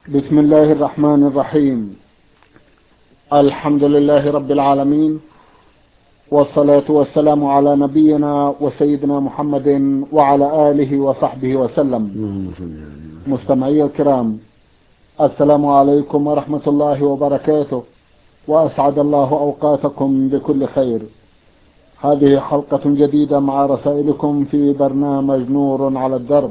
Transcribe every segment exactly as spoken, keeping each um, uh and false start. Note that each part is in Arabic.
بسم الله الرحمن الرحيم. الحمد لله رب العالمين، والصلاة والسلام على نبينا وسيدنا محمد وعلى آله وصحبه وسلم. مستمعي الكرام، السلام عليكم ورحمة الله وبركاته، وأسعد الله أوقاتكم بكل خير. هذه حلقة جديدة مع رسائلكم في برنامج نور على الدرب.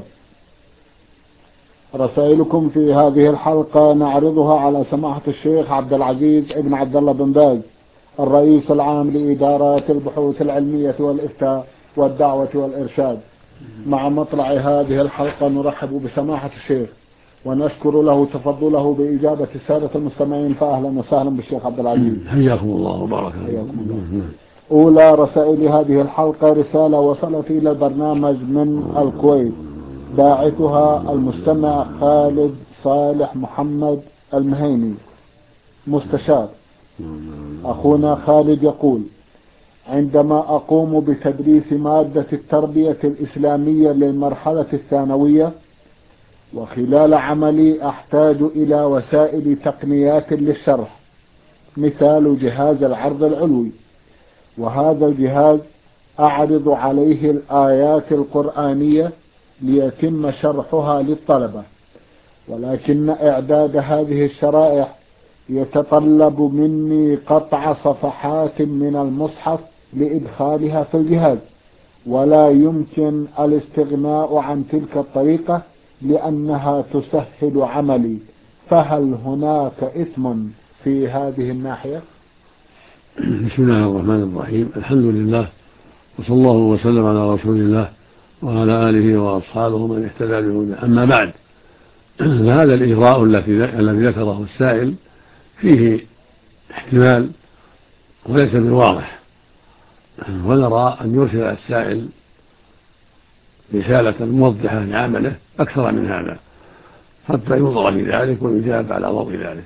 رسائلكم في هذه الحلقة نعرضها على سماحة الشيخ عبد العزيز ابن عبد الله بن باز، الرئيس العام لإدارات البحوث العلمية والإفتاء والدعوة والإرشاد. مع مطلع هذه الحلقة نرحب بسماحة الشيخ ونشكر له تفضله بإجابة السادة المستمعين، فأهلا وسهلا بالشيخ عبد العزيز. حياكم الله وبارك حياكم الله. أولى رسائل هذه الحلقة رسالة وصلت إلى البرنامج من الكويت، باعثها المستمع خالد صالح محمد المهيني مستشار. أخونا خالد يقول: عندما أقوم بتدريس مادة التربية الإسلامية للمرحلة الثانوية، وخلال عملي أحتاج إلى وسائل تقنيات للشرح، مثال جهاز العرض العلوي، وهذا الجهاز أعرض عليه الآيات القرآنية ليتم شرحها للطلبة، ولكن إعداد هذه الشرائح يتطلب مني قطع صفحات من المصحف لإدخالها في الجهاز، ولا يمكن الاستغناء عن تلك الطريقة لأنها تسهل عملي، فهل هناك إثم في هذه الناحية؟ بسم الله الرحمن الرحيم. الحمد لله، وصلى الله وسلم على رسول الله وعلى آله وأصحابه من اهتدى بهداه. أما بعد، فهذا الإجراء الذي ذكره السائل فيه احتمال وليس بالواضح، ونرى أن يرسل السائل رسالة موضحة لعمله أكثر من هذا حتى ينظر في ذلك ويجاب على ضوء ذلك.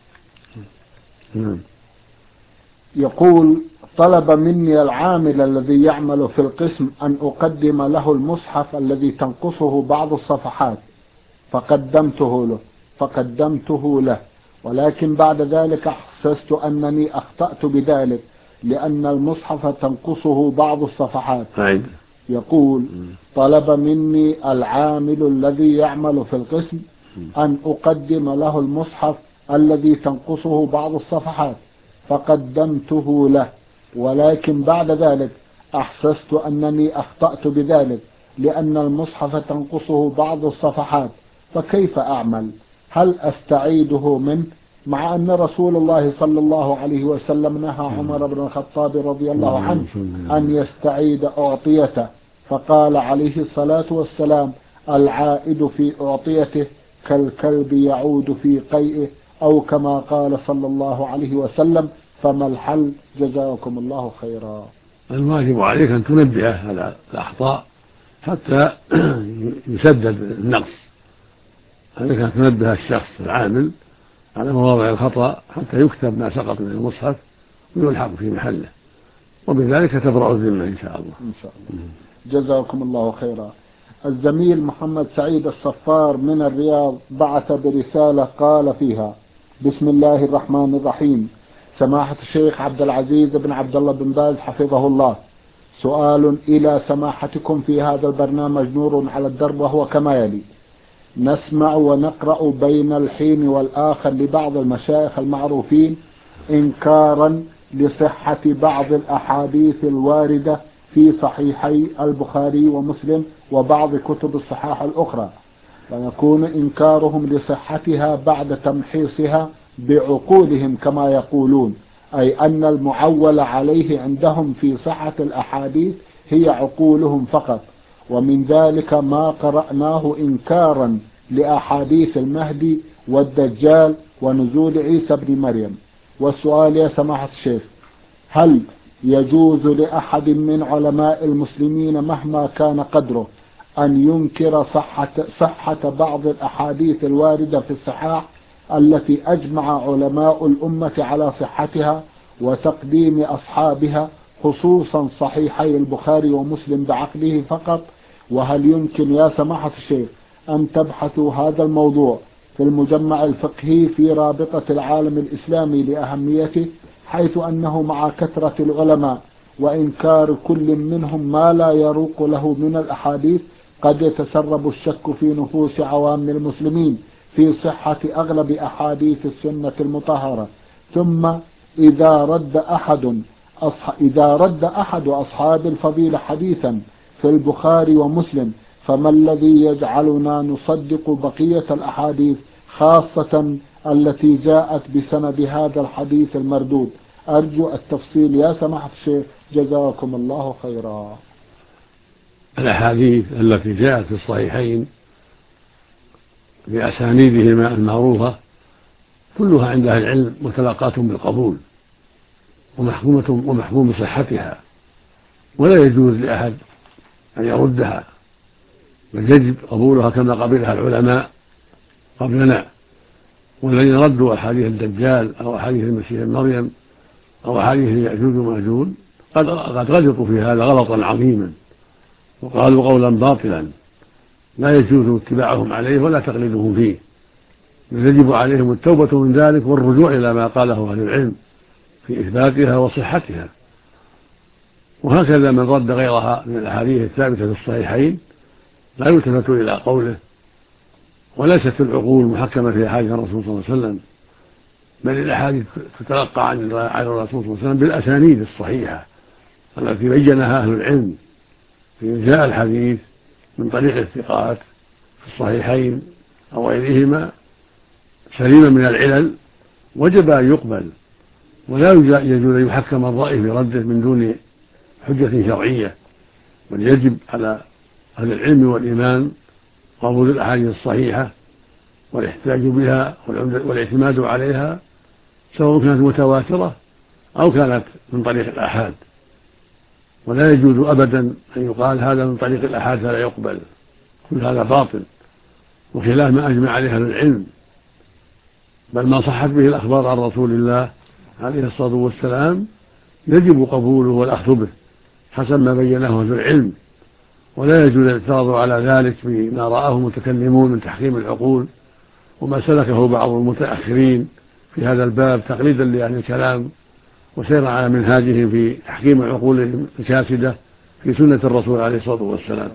يقول: طلب مني العامل الذي يعمل في القسم أن أقدم له المصحف الذي تنقصه بعض الصفحات، فقدمته له فقدمته له ولكن بعد ذلك أحسست أنني أخطأت بذلك لأن المصحف تنقصه بعض الصفحات. يقول: طلب مني العامل الذي يعمل في القسم أن أقدم له المصحف الذي تنقصه بعض الصفحات، فقدمته له، ولكن بعد ذلك أحسست أنني أخطأت بذلك لأن المصحف تنقصه بعض الصفحات، فكيف أعمل؟ هل أستعيده منه؟ مع أن رسول الله صلى الله عليه وسلم نهى عمر بن الخطاب رضي الله عنه أن يستعيد أعطيته، فقال عليه الصلاة والسلام: العائد في أعطيته كالكلب يعود في قيئه، أو كما قال صلى الله عليه وسلم. فما الحل؟ جزاكم الله خيرا. الواجب عليك أن تنبه على الأخطاء حتى يسدد النقص، عليك أن تنبه الشخص العامل على مواضع الخطأ حتى يكتب ما سقط من المصحف ويلحق في محله، وبذلك تبرأ الذمة إن شاء الله. إن شاء الله. جزاكم الله خيرا. الزميل محمد سعيد الصفار من الرياض بعث برسالة قال فيها: بسم الله الرحمن الرحيم. سماحة الشيخ عبد العزيز بن عبد الله بن باز حفظه الله، سؤال إلى سماحتكم في هذا البرنامج نور على الدرب، وهو كما يلي: نسمع ونقرأ بين الحين والآخر لبعض المشايخ المعروفين إنكارا لصحة بعض الأحاديث الواردة في صحيحي البخاري ومسلم وبعض كتب الصحاح الأخرى، ويكون إنكارهم لصحتها بعد تمحيصها بعقولهم كما يقولون، أي أن المعول عليه عندهم في صحة الأحاديث هي عقولهم فقط، ومن ذلك ما قرأناه إنكارا لأحاديث المهدي والدجال ونزول عيسى بن مريم. والسؤال يا سماحة الشيخ: هل يجوز لأحد من علماء المسلمين مهما كان قدره أن ينكر صحة, صحة بعض الأحاديث الواردة في الصحاح التي أجمع علماء الأمة على صحتها وتقديم أصحابها، خصوصا صحيحي البخاري ومسلم بعقله فقط؟ وهل يمكن يا سماحة الشيخ أن تبحثوا هذا الموضوع في المجمع الفقهي في رابطة العالم الإسلامي لأهميته، حيث أنه مع كثرة العلماء وإنكار كل منهم ما لا يروق له من الأحاديث، قد يتسرب الشك في نفوس عوام المسلمين في صحة أغلب أحاديث السنة المطهرة. ثم إذا رد أحد أصح... إذا رد أحد أصحاب الفضيلة حديثا في البخاري ومسلم، فما الذي يجعلنا نصدق بقية الأحاديث، خاصة التي جاءت بسند هذا الحديث المردود؟ أرجو التفصيل يا سماحة الشيخ، جزاكم الله خيرا. الأحاديث التي جاءت في الصحيحين بأسانيدهما المعروفة كلها عند أهل العلم متلقاة بالقبول ومحكومة ومحكوم بصحتها، ولا يجوز لأحد أن يردها، بل يجب قبولها كما قبلها العلماء قبلنا. والذين ردوا أحاديث الدجال أو أحاديث المسيح ابن مريم أو أحاديث يأجوج ومأجوج قد غلطوا في هذا غلطا عظيما وقالوا قولا باطلا لا يجوز اتباعهم عليه ولا تقليدهم فيه، بل يجب عليهم التوبة من ذلك والرجوع إلى ما قاله أهل العلم في إثباتها وصحتها. وهكذا من رد غيرها من الأحاديث الثابتة في الصحيحين لا يلتفت إلى قوله، وليست العقول محكمة في أحاديث الرسول صلى الله عليه وسلم، بل الأحاديث تتلقى عن الرسول صلى الله عليه وسلم بالأسانيد الصحيحة التي بينها أهل العلم. فإن جاء الحديث من طريق الثقات في الصحيحين أو غيرهما سليما من العلل وجب أن يقبل، ولا يجوز أن يحكم الرأي في رده من دون حجة شرعية، بل يجب على أهل العلم والإيمان قبول الأحاديث الصحيحة والاحتجاج بها والاعتماد عليها، سواء كانت متواترة أو كانت من طريق الآحاد. ولا يجوز أبدا أن يقال هذا من طريق الآحاد فلا يقبل، كل هذا باطل وخلاف ما أجمع عليه أهل العلم، بل ما صحت به الأخبار عن رسول الله عليه الصلاة والسلام يجب قبوله والأخذ به حسب ما بينه أهل العلم. ولا يجوز الاعتراض على ذلك بما رآه المتكلمون من تحكيم العقول وما سلكه بعض المتأخرين في هذا الباب تقليدا لأهل الكلام وسيرا على منهاجهم في تحكيم العقول الكاسدة في سنة الرسول عليه الصلاة والسلام.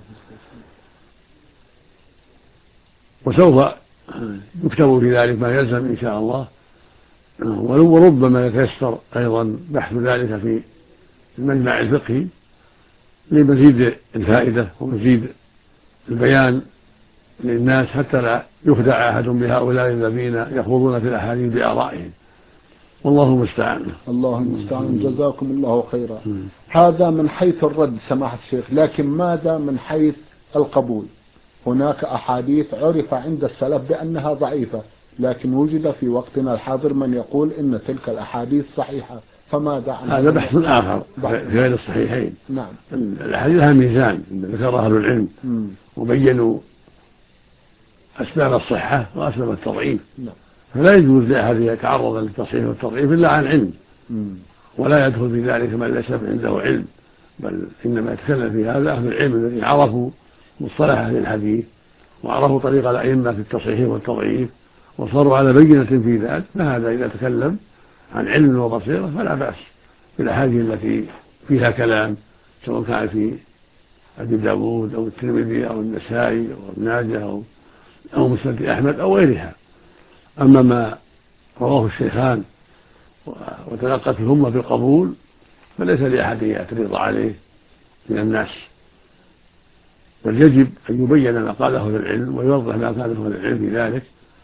وسوف يكتب في ذلك ما يلزم إن شاء الله، وربما يتيسر أيضا بحث ذلك في المجمع الفقهي لمزيد الفائدة ومزيد البيان للناس حتى لا يخدع أحد بهؤلاء الذين يخوضون في الأحاديث بآرائهم، والله المستعان. الله المستعان، جزاكم الله خيرا. هذا من حيث الرد سماحة الشيخ، لكن ماذا من حيث القبول؟ هناك أحاديث عرف عند السلف بأنها ضعيفة، لكن وجد في وقتنا الحاضر من يقول إن تلك الأحاديث صحيحة، فماذا عن هذا بحث آخر في غير الصحيحين. نعم. الأحاديث لها ميزان ذكرها أهل العلم م. وبينوا أسباب الصحة وأسباب التضعيف. نعم. فلا يجوز لأحد يتعرض للتصحيح والتضعيف إلا عن علم، م. ولا يدخل في ذلك من ليس عنده علم، بل إنما يتكلم في هذا أهل العلم الذين عرفوا مصطلح أهل الحديث وعرفوا طريق الأئمة في التصحيح والتضعيف وصاروا على بينة في ذلك، فهذا إذا تكلم عن علم وبصيرة فلا بأس بالأحاديث التي فيها كلام، سواء كان في أبي داود أو الترمذي أو النسائي أو ابن ماجه أو أو مسند أحمد أو غيرها. أما ما رواه الشيخان وتلقت الأمة بالقبول فليس لأحد يعترض عليه من الناس، بل يجب أن يبين ما قاله أهل العلم ويوضح ما قاله أهل العلم في ذلك،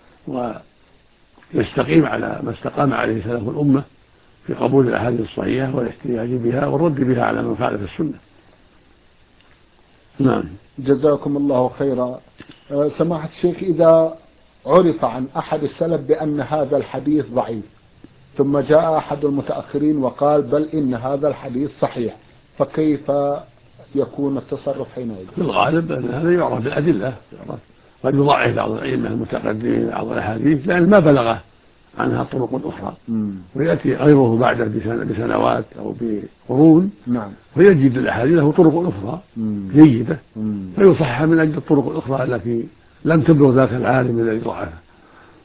ويستقيم على ما استقام عليه سلف الأمة في قبول الأحاديث الصحيحة والاحتجاج بها والرد بها على من خالف السنة. نعم. جزاكم الله خيرا. أه سماحة الشيخ، إذا عرف عن أحد السلف بأن هذا الحديث ضعيف ثم جاء أحد المتأخرين وقال بل إن هذا الحديث صحيح، فكيف يكون التصرف حينئذ؟ في الغالب أن هذا يعرف بالأدلة، قد يضعف بعض الأئمة المتقدمين بعض الأحاديث لأن ما بلغه عنها طرق أخرى، ويأتي غيره بعده بسنوات أو بقرون نعم. ويجد الأحاديث له طرق أخرى مم. جيدة مم. فيصحح من أجل الطرق الأخرى التي لم تبلغ ذاك العالم الذي ضعفه.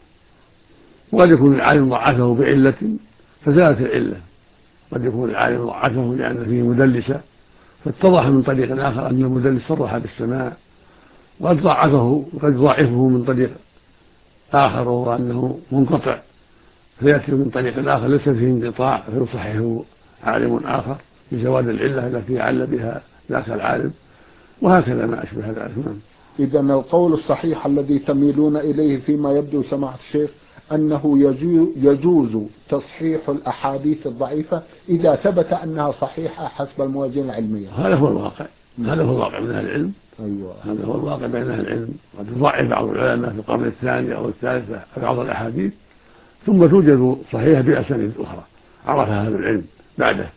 وقد يكون العالم ضعفه بعلة فزالت العلة، قد يكون العالم ضعفه لأن فيه مدلسة فاتضح من طريق آخر أن المدلس صرح بالسماع، وقد ضعفه وقد ضعفه من طريق آخر وهو أنه منقطع فيأتي من طريق آخر ليس فيه انقطاع فيصححه عالم آخر بزوال العلة التي عل بها ذاك العالم، وهكذا ما أشبه ذلك. إذا القول الصحيح الذي تميلون إليه فيما يبدو سماحة الشيخ أنه يجوز تصحيح الأحاديث الضعيفة إذا ثبت أنها صحيحة حسب الموازين العلمية. هذا هو الواقع، هذا هو الواقع من أهل العلم. أيوة. هذا هو الواقع بين أهل العلم. قد يضعف بعض العلماء في القرن الثاني أو الثالث بعض الأحاديث ثم توجد صحيحة بأسانيد أخرى عرفها أهل العلم بعده.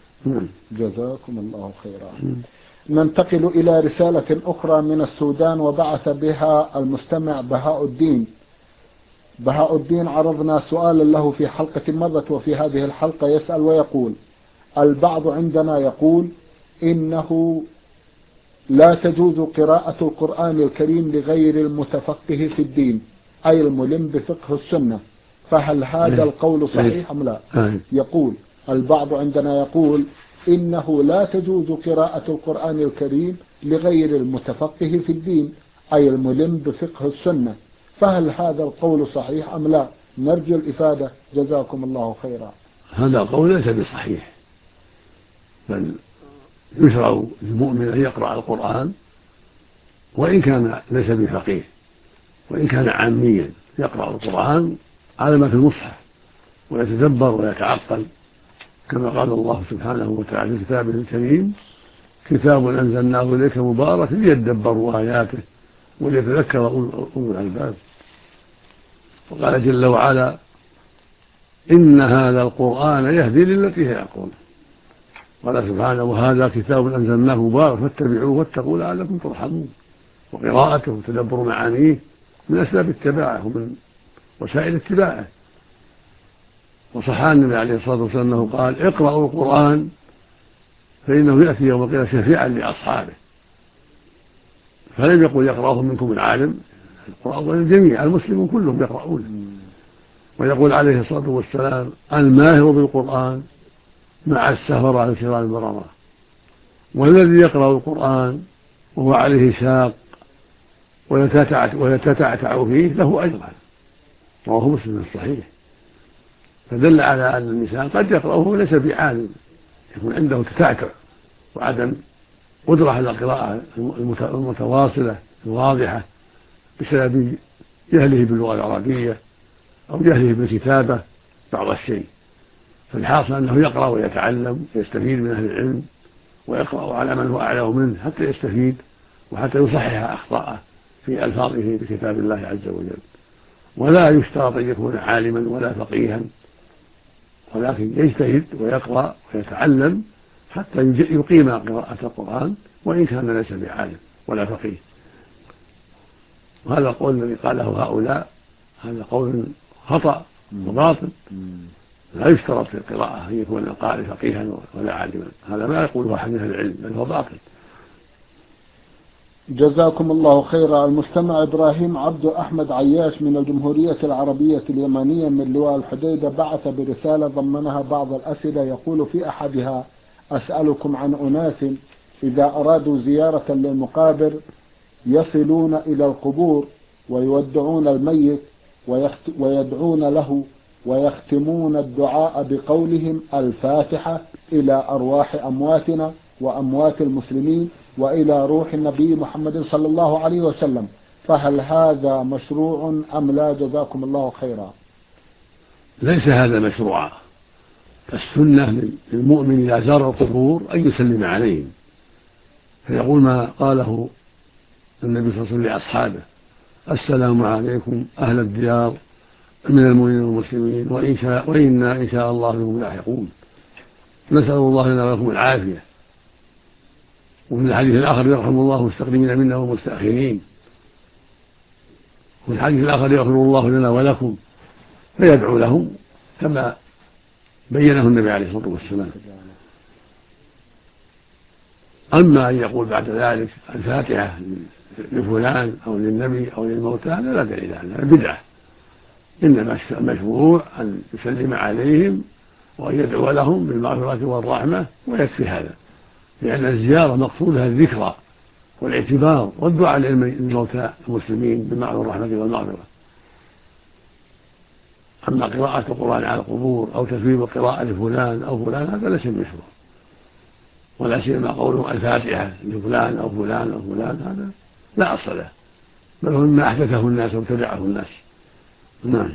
جزاكم الله خيرا. ننتقل إلى رسالة أخرى من السودان وبعث بها المستمع بهاء الدين. بهاء الدين عرضنا سؤالا له في حلقة مرت، وفي هذه الحلقة يسأل ويقول: البعض عندنا يقول إنه لا تجوز قراءة القرآن الكريم لغير المتفقه في الدين أي الملم بفقه السنة، فهل هذا القول صحيح أم لا؟ يقول: البعض عندنا يقول إنه لا تجوز قراءة القرآن الكريم لغير المتفقه في الدين أي الملم بفقه السنة، فهل هذا القول صحيح أم لا؟ نرجو الإفادة جزاكم الله خيرا. هذا القول ليس بصحيح، بل يشرع للمؤمن أن يقرأ القرآن وإن كان ليس بفقيه، وإن كان عاميا يقرأ القرآن على ما في المصحف ويتدبر ويتعقل، كما قال الله سبحانه وتعالى في كتابه الكريم: كتاب أنزلناه إليك مبارك ليدبروا آياته وليتذكر أولو الألباب. وقال جل وعلا: إن هذا القرآن يهدي للتي هي أقوم. قال سبحانه: وهذا كتاب أنزلناه مبارك فاتبعوه واتقوا لعلكم ترحمون. وقراءته وتدبر معانيه من أسباب اتباعه ومن وسائل اتباعه. وصح النبي عليه الصلاة والسلام أنه قال: اقرأوا القرآن فإنه يأتي يوم القيامة شفيعا لأصحابه. فلم يقل يقرأه منكم العالم، القرآن الجميع المسلمون كلهم يقرؤونه. ويقول عليه الصلاة والسلام: الماهر بالقرآن مع السهر الكرام البررة، والذي يقرأ القرآن وهو عليه شاق ويتتعتع فيه له أجران. رواه مسلم الصحيح. فدل على أن الإنسان قد يقرأه وليس بعالم، يكون عنده تتعتع وعدم قدرة على القراءة المتواصلة الواضحة بسبب جهله باللغة العربية أو جهله بالكتابة بعض الشيء. فالحاصل أنه يقرأ ويتعلم ويستفيد من أهل العلم، ويقرأ على من هو أعلم منه حتى يستفيد وحتى يصحح أخطاءه في ألفاظه بكتاب الله عز وجل. ولا يشترط أن يكون عالما ولا فقيها، ولكن يجتهد ويقرأ ويتعلم حتى يقيم قراءة القرآن وإن كان ليس بعالم ولا فقيه. وهذا القول الذي قاله هؤلاء هذا قول خطأ وباطل. لا يشترط في القراءة أن يكون القارئ فقيها ولا عالما، هذا ما يقوله أحد من أهل العلم بل هو باطل. جزاكم الله خيرا. المستمع إبراهيم عبد أحمد عياش من الجمهورية العربية اليمنية من لواء الحديدة بعث برسالة ضمنها بعض الأسئلة، يقول في أحدها: أسألكم عن أناس إذا أرادوا زيارة للمقابر يصلون إلى القبور ويودعون الميت ويدعون له ويختمون الدعاء بقولهم: الفاتحة إلى أرواح أمواتنا وأموات المسلمين وإلى روح النبي محمد صلى الله عليه وسلم، فهل هذا مشروع أم لا؟ جزاكم الله خيرا. ليس هذا مشروعا. السنة للمؤمن إذا زار القبور أن يسلم عليهم، فيقول ما قاله النبي صلى الله عليه وسلم لأصحابه: السلام عليكم أهل الديار من المؤمنين والمسلمين وإن شاء وإنا إن شاء الله بكم لاحقون، نسأل الله لنا ولكم العافية. وفي الحديث الآخر: يرحم الله المستقدمين منا والمستأخرين. وفي الحديث الآخر: يغفر الله لنا ولكم، فيدعو لهم كما بينه النبي عليه الصلاة والسلام. أما أن يقول بعد ذلك الفاتحة لفلان أو للنبي أو للموتى هذا لا دليل عنه، بدعة إنما المشروع أن يسلم عليهم وأن يدعو لهم بالمغفرة والرحمة ويكفي هذا، لأن الزيارة مقصودها الذكرى والاعتبار والدعاء للموتى المسلمين بالمعنى والرحمة والمغفرة. أما قراءة القرآن على القبور أو تثويب القراءة لفلان أو فلان هذا ليس بمشروع، ولا سيما قولهم الفاتحة لفلان أو فلان أو فلان هذا لا أصل له، بل هو مما أحدثه الناس وابتدعه الناس. نعم.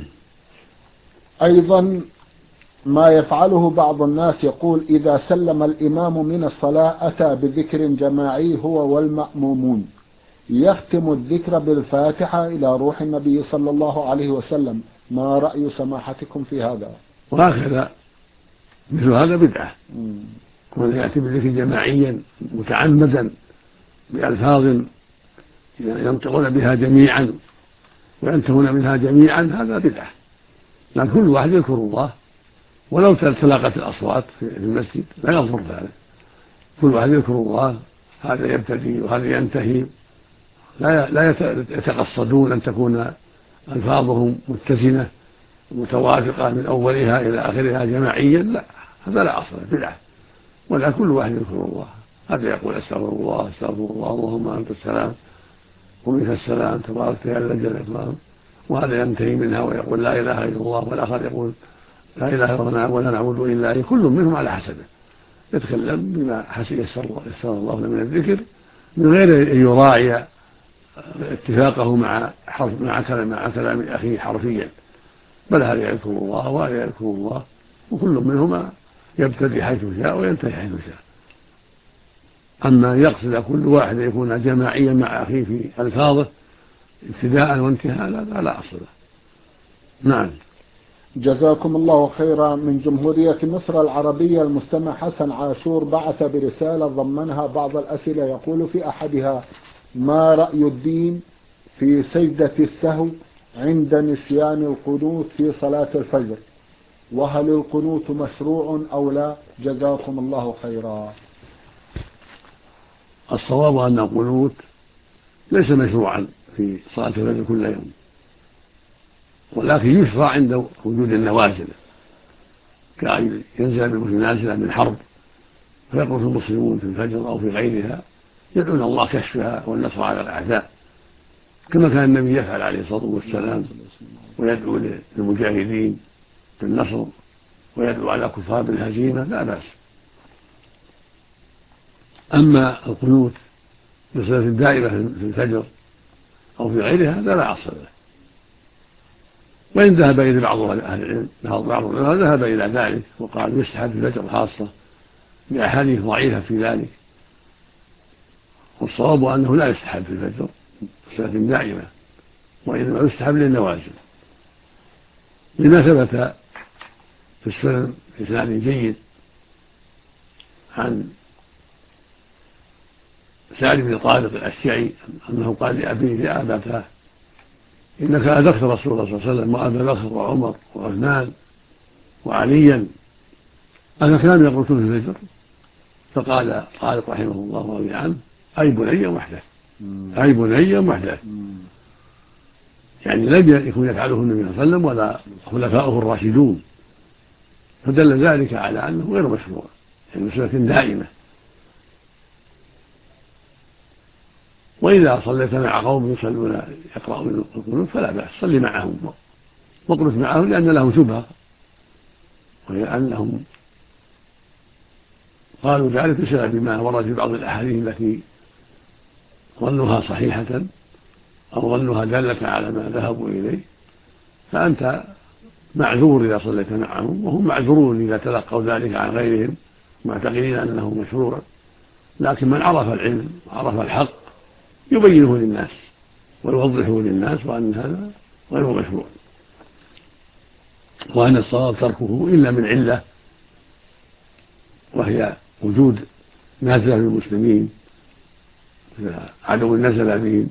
أيضا ما يفعله بعض الناس يقول إذا سلم الإمام من الصلاة أتى بذكر جماعي هو والمأمومون، يختم الذكر بالفاتحة إلى روح النبي صلى الله عليه وسلم، ما رأي سماحتكم في هذا؟ وهكذا مثل هذا بدعة، وأن يأتي بالذكر جماعيا متعمدا بألفاظ ينطقون بها جميعا وينتهون منها جميعا، هذا بدعة. لأن كل واحد يذكر الله ولو تلاقت الأصوات في المسجد لا يضر ذلك، كل واحد يذكر الله، هذا يبتدي وهذا ينتهي، لا يتقصدون أن تكون ألفاظهم متزنة متوافقة من أولها إلى آخرها جماعيا، لا، هذا لا أصل بدعة. ولا كل واحد يذكر الله، هذا يقول استغفر الله استغفر الله اللهم أنت السلام ومنك السلام تبارك يا ذا الجلال والإكرام، وهذا ينتهي منها ويقول لا إله إلا الله، والآخر يقول لا إله إلا الله ولا نعبد إلا إياه، كل منهم على حسبه يتكلم بما حسب يسر الله له من الذكر من غير أن يراعي اتفاقه مع حرف مع كلام مع كلام أخيه حرفيا، بل هذا يذكر الله وهذا يذكر الله، وكل منهما يبتدي حيث شاء وينتهي حيث شاء. أما يقصد كل واحد يكون جماعيا مع أخيه في ألفاظه ابتداء وانتهاء لا لا أصل له. نعم. جزاكم الله خيرا. من جمهورية مصر العربية المستمع حسن عاشور بعث برسالة ضمنها بعض الأسئلة، يقول في أحدها: ما رأي الدين في سجدة السهو عند نسيان القنوت في صلاة الفجر، وهل القنوت مشروع أو لا؟ جزاكم الله خيرا. الصواب أن القنوت ليس مشروعا في صلاة الفجر كل يوم، ولكن يشرع عند وجود النوازل، كأن ينزل بالمسلم نازلة من حرب فيقنط المسلمون في الفجر أو في غيرها يدعون الله كشفها والنصر على الأعداء، كما كان النبي يفعل عليه الصلاة والسلام، ويدعو للمجاهدين بالنصر ويدعو على كفار بالهزيمة، لا بأس. أما القنوت بصلاة دائمة في الفجر أو في غيرها هذا لا أصل له، وإن ذهب إلى بعض أهل العلم بعض العلماء ذهب إلى ذلك وقال يستحب في الفجر خاصة لأحاديث ضعيفة في ذلك، والصواب أنه لا يستحب في الفجر صلاة دائمة، وإنما يستحب للنوازل، لما ثبت في السنن بإسناد جيد عن سعد بن طارق الأشجعي أنه قال لأبيه يا أبتاه إنك أدركت رسول الله صلى الله عليه وسلم وأبا بكر وعمر وعثمان وعليا أنا كانوا يقنطون في الفجر، فقال طارق رحمه الله ورضي عنه أي بني محدث، أي بني محدث، يعني لم يكن يفعله النبي صلى الله عليه وسلم ولا خلفاؤه الراشدون، فدل ذلك على أنه غير مشروع، يعني سنة دائمة. وإذا صليت مع قوم يصلون يقرؤون القنوت فلا بأس، صل معهم واقنت معهم، لأن لهم شبهة، وهي أنهم قالوا ذلك بسبب ما ورد في بعض الأحاديث التي ظنها صحيحة أو ظنها دالة على ما ذهبوا إليه، فأنت معذور إذا صليت معهم، وهم معذورون إذا تلقوا ذلك عن غيرهم معتقدين أنه مشروع، لكن من عرف العلم وعرف الحق يبينه للناس ويوضحه للناس وأن هذا غير مشروع، وأن الصواب تركه إلا من علة، وهي وجود نازلة للمسلمين عدو نزل بهم،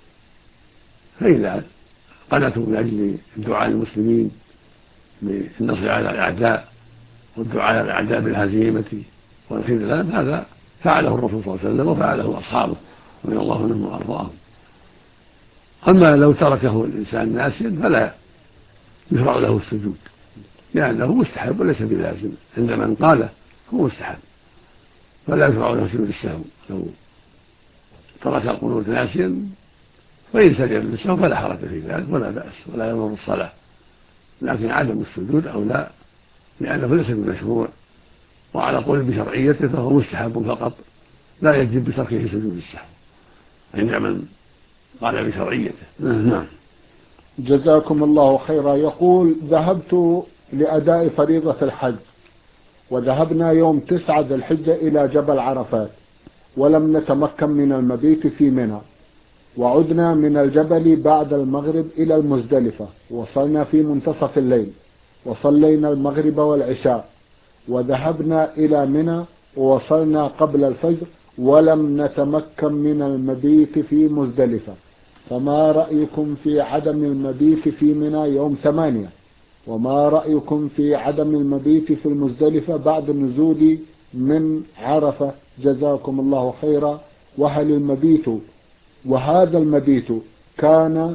فإذا قنتوا من أجل الدعاء للمسلمين بالنصر على الأعداء والدعاء على الأعداء بالهزيمة والخذلان هذا فعله الرسول صلى الله عليه وسلم وفعله أصحابه رضي الله عنهم وأرضاهم. أما لو تركه الإنسان ناسيا فلا يشرع له السجود، لأنه مستحب وليس بلازم. عند من قاله هو مستحب، فلا يشرع له سجود السهو. لو ترك القنوت ناسيا فإن سجد للسهو فلا حرج في ذلك ولا بأس ولا يضر الصلاة، لكن عدم السجود أو لا، لأنه ليس بمشروع، وعلى قول بشرعيته فهو مستحب فقط، لا يجب بتركه سجود السهو عند من قال بشرعيته. نعم. جزاكم الله خيرا. يقول: ذهبت لأداء فريضة الحج، وذهبنا يوم تسعة ذي الحجة إلى جبل عرفات، ولم نتمكن من المبيت في منى، وعدنا من الجبل بعد المغرب إلى المزدلفة، وصلنا في منتصف الليل، وصلينا المغرب والعشاء، وذهبنا إلى منى ووصلنا قبل الفجر، ولم نتمكن من المبيت في مزدلفة، فما رأيكم في عدم المبيت في منى يوم ثمانية؟ وما رأيكم في عدم المبيت في المزدلفة بعد النزول من عرفة؟ جزاكم الله خيرا. وهل المبيت وهذا المبيت كان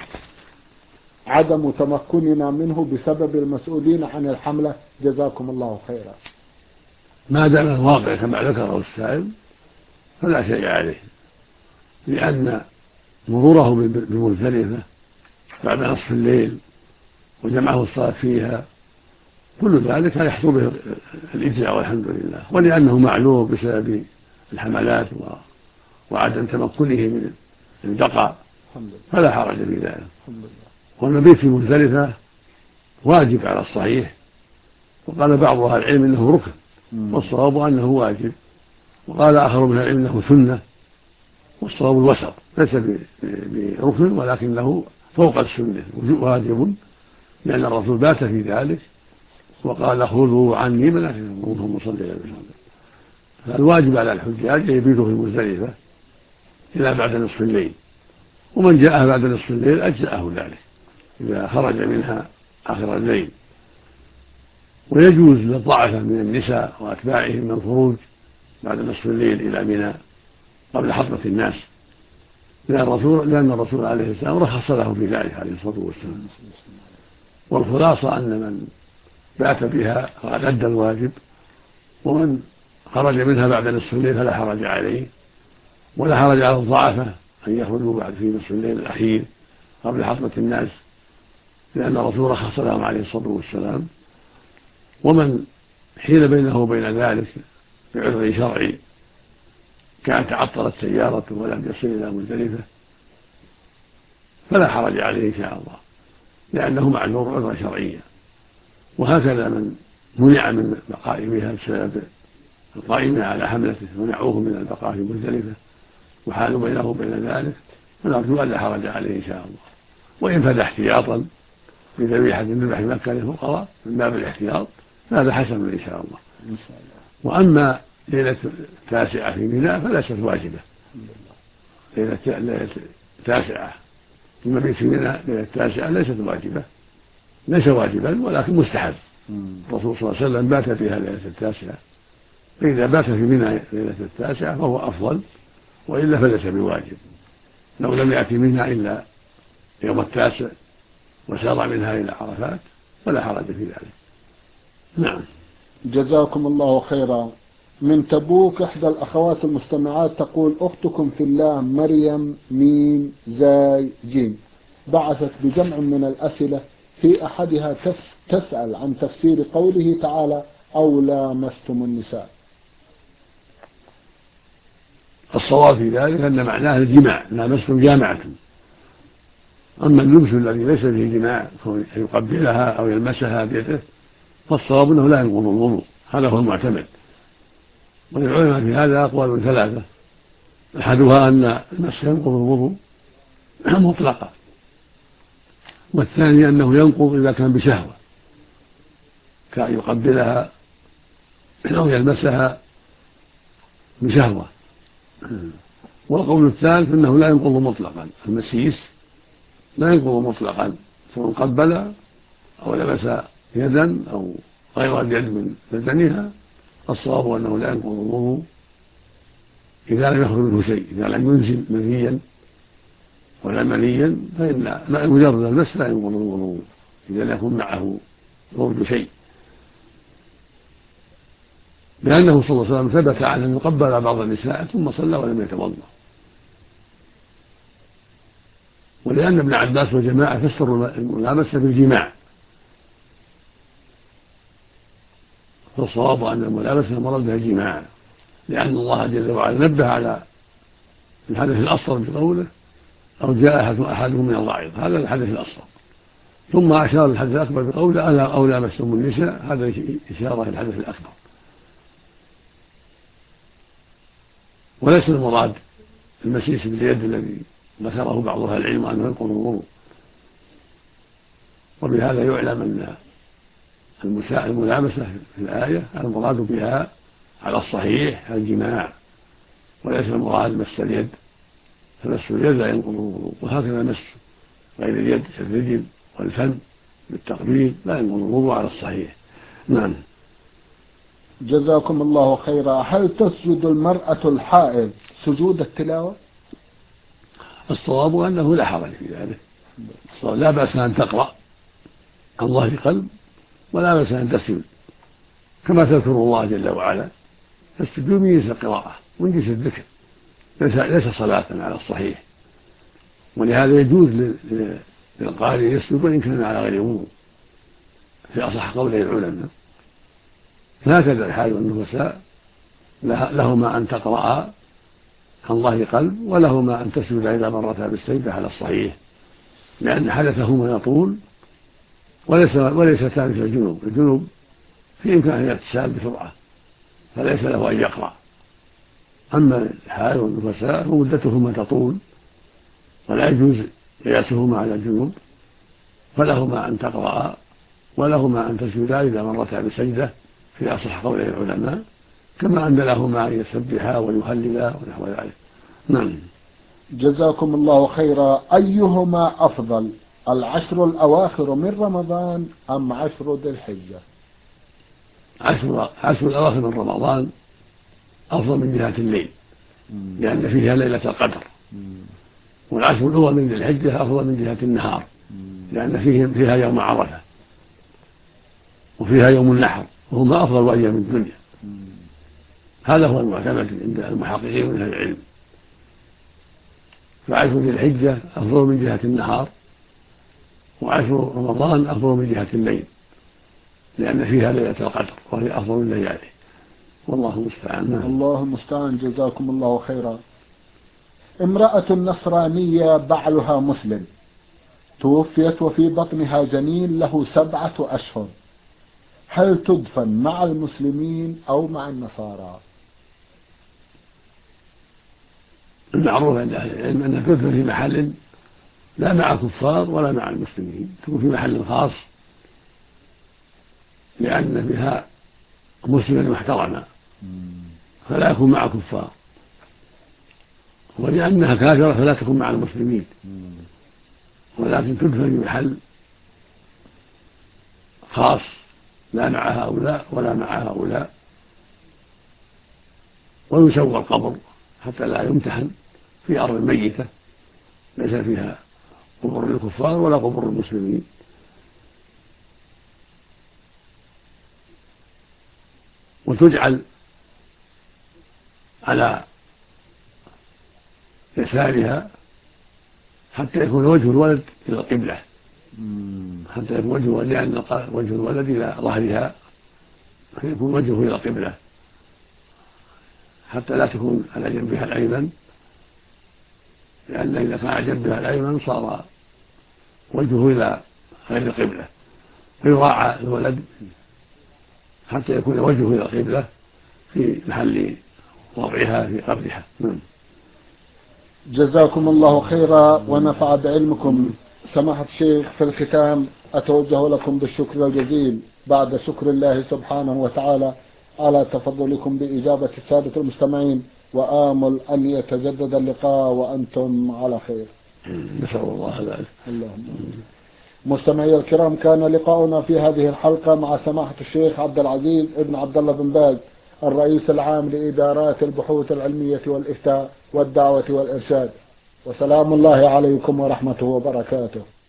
عدم تمكننا منه بسبب المسؤولين عن الحملة؟ جزاكم الله خيرا. ما دام الواقع كما ذكره السائل فلا شيء عليه، لأن مروره بمزدلفة بعد نصف الليل وجمعه الصلاة فيها كل ذلك يحصل به الإجزاء والحمد لله، ولأنه معلوم بسبب الحملات وعدم تمكنه من البقاء فلا حرج في ذلك. والمبيت في مزدلفة واجب على الصحيح، وقال بعض أهل العلم إنه ركن، والصواب أنه واجب، وقال آخر من العلم إنه سنة، والصواب الوسط، ليس بركن ولكنه فوق السنة واجب، لأن الرسول بات في ذلك وقال: خذوا عني مناسككم ثم صلوا عليه وسلم. فالواجب على الحجاج يبيتوا في مزدلفة إلى بعد نصف الليل، ومن جاء بعد نصف الليل أجزأه ذلك إذا خرج منها آخر الليل. ويجوز للضعفة من النساء وأتباعهم من الخروج بعد نصف الليل إلى منى قبل حضرة الناس، لأن الرسول لأن الرسول عليه السلام رخص له في ذلك عليه الصلاة والسلام. والخلاصة أن من بات بها فقد أدى الواجب، ومن خرج منها بعد نصف الليل فلا حرج عليه، ولا حرج على الضعفة أن يخرجوا بعد في نصف الليل الأخير قبل حضرة الناس، لأن الرسول رخص لهم عليه الصلاة والسلام. ومن حيل بينه وبين ذلك بعذر شرعي كانت تعطلت سيارته ولم يصل إلى مزدلفة فلا حرج عليه إن شاء الله، لأنه معذور عذرا شرعيا. وهكذا من منع من البقاء بها بسبب القائمة على حملته منعوه من البقاء في مزدلفة وحالوا بينه وبين ذلك، فنرجو ألا حرج عليه إن شاء الله. وإن فدى احتياطا بذبيحة تذبح في مكة للفقراء من باب الاحتياط فهذا حسن إن شاء الله. وأما ليلة التاسعة في منى فليست واجبة. ليلة التاسعة المبيت في منى ليلة التاسعة ليست واجبة، ليس واجبا ولكن مستحب. الرسول صلى الله عليه وسلم بات بها ليلة التاسعة، فإذا بات في منى ليلة التاسعة فهو أفضل، وإلا فليس بواجب. لو لم يأتي منها إلا يوم التاسع وسار منها إلى عرفات فلا حرج في ذلك. نعم. جزاكم الله خيرا. من تبوك إحدى الأخوات المستمعات تقول: أختكم في الله مريم ميم زاي جيم بعثت بجمع من الأسئلة، في أحدها تسأل عن تفسير قوله تعالى: أو لامستم النساء. الصواب في ذلك أن معناه الجماع، لامستم جامعة. أما اللمس الذي ليس فيه جماع أن يقبلها أو يلمسها بيده فالصواب أنه لا ينقض الوضوء، هذا هو المعتمد. وللعلماء في هذا أقوال ثلاثة: أحدها أن المس ينقض الوضوء مطلقا، والثاني أنه ينقض إذا كان بشهوة كأن يقبلها أو يلمسها بشهوة، والقول الثالث أنه لا ينقض مطلقا، المسيس لا ينقض مطلقا سواء قبل أو لمس يدا أو غير اليد من بدنها. الصواب أنه لا ينقض الوضوء إذا لم يخرج منه شيء، إذا لم ينزل منيا ولا منيا فإن مجرد المس لا ينقض الوضوء. إذا لم يكن معه برد شيء، لأنه صلى الله عليه وسلم ثبت عنه أنه قبل بعض النساء ثم صلى ولم يتوضأ. ولأن ابن عباس وجماعة فسروا الملامسة بالجماع، فالصواب أن الملامسة المراد بها الجماع، لأن الله جل وعلا نبه على الحدث الأصغر بقوله أو جاء أحدهم من الغائط، هذا الحدث الأصغر، ثم أشار الحدث الأكبر بقوله ألا أو لامستم النساء، هذا إشارة إلى الحدث الأكبر. وليس المراد المسيس باليد الذي ذكره بعض أهل العلم أنه ينقض الوضوء. وبهذا يعلم أن الملامسة في الآية المراد بها على الصحيح الجماع، وليس المراد مس اليد، فمس اليد لا ينقض الوضوء، وهكذا مس غير اليد كالرجل والفم بالتقبيل لا ينقض الوضوء على الصحيح. نعم. جزاكم الله خيرا. هل تسجد المرأة الحائض سجود التلاوة؟ الصواب أنه لا حرج في ذلك، لا بأس أن تقرأ عن ظهر قلب، ولا بأس أن تسجد كما تذكر الله جل وعلا، فالسجود من جنس القراءة ومن جنس الذكر، ليس صلاة على الصحيح، ولهذا يجوز للقارئ يسجد وإن كان على غير وضوء في أصح قولي العلماء. هكذا الحائض والنفساء لهما أن تقرأ عن ظهر قلب، ولهما أن تسجد إذا مرتا بالسجدة على الصحيح، لأن حدثهما يطول وليس وليس ثابت الجنوب. الجنوب في إمكانه الاغتسال بسرعة فليس له أن يقرأ، أما الحائض والنفساء فمدتهما تطول ولا يجوز قياسهما على الجنوب، فلهما أن تقرأ ولهما أن تسجدا إذا مرتا بسجدة في أصح قولي العلماء، كما أن لهما أن يسبحا ويهللا ونحو ذلك. نعم. جزاكم الله خيرا. أيهما أفضل، العشر الأواخر من رمضان أم عشر ذي الحجة؟ عشر عشر الأواخر من رمضان أفضل من جهة الليل، لأن فيها ليلة القدر، والعشر الأول من ذي الحجة أفضل من جهة النهار، لأن فيه فيها يوم عرفة وفيها يوم النحر، وهما أفضل أيام الدنيا. هذا هو المعتمد عند المحققين من أهل العلم، فعشر ذي الحجة أفضل من جهة النهار، وعشر رمضان أفضل من جهة الليل، لأن فيها ليلة القدر وهي أفضل الليالي، والله المستعان. الله المستعان. جزاكم الله خيرا. امرأة نصرانية بعلها مسلم توفيت وفي بطنها جنين له سبعة أشهر، هل تدفن مع المسلمين أو مع النصارى؟ المعروف عند أهل العلم أنها تدفن في محل لا مع الكفار ولا مع المسلمين، تكون في محل خاص، لأن بها مسلما محترما فلا يكون مع كفار، ولأنها كافرة فلا تكون مع المسلمين، ولكن تدفن في محل خاص لا مع هؤلاء ولا مع هؤلاء، ويسوى القبر حتى لا يمتحن في أرض ميتة ليس فيها قبور الكفار ولا قبور المسلمين. وتجعل على يسارها حتى يكون وجه الولد إلى القبلة، حتى يكون وجه لأن وجه الولد إلى ظهرها يكون وجهه إلى القبلة، حتى لا تكون على جنبها الأيمن، لأن إذا كان على جنبها الأيمن صار وجهه إلى غير القبلة، فيراعى الولد حتى يكون وجهه إلى القبلة في محل وضعها في قبرها. جزاكم الله خيرا ونفع بعلمكم. سماحة الشيخ، في الختام أتوجه لكم بالشكر الجزيل بعد شكر الله سبحانه وتعالى على تفضلكم بإجابة السادة المستمعين، وآمل أن يتجدد اللقاء وأنتم على خير. نسأل الله ذلك. اللهم. مستمعي الكرام، كان لقاؤنا في هذه الحلقة مع سماحة الشيخ عبد العزيز ابن عبد الله بن باز، الرئيس العام لإدارات البحوث العلمية والإفتاء والدعوة والإرشاد، وسلام الله عليكم ورحمته وبركاته.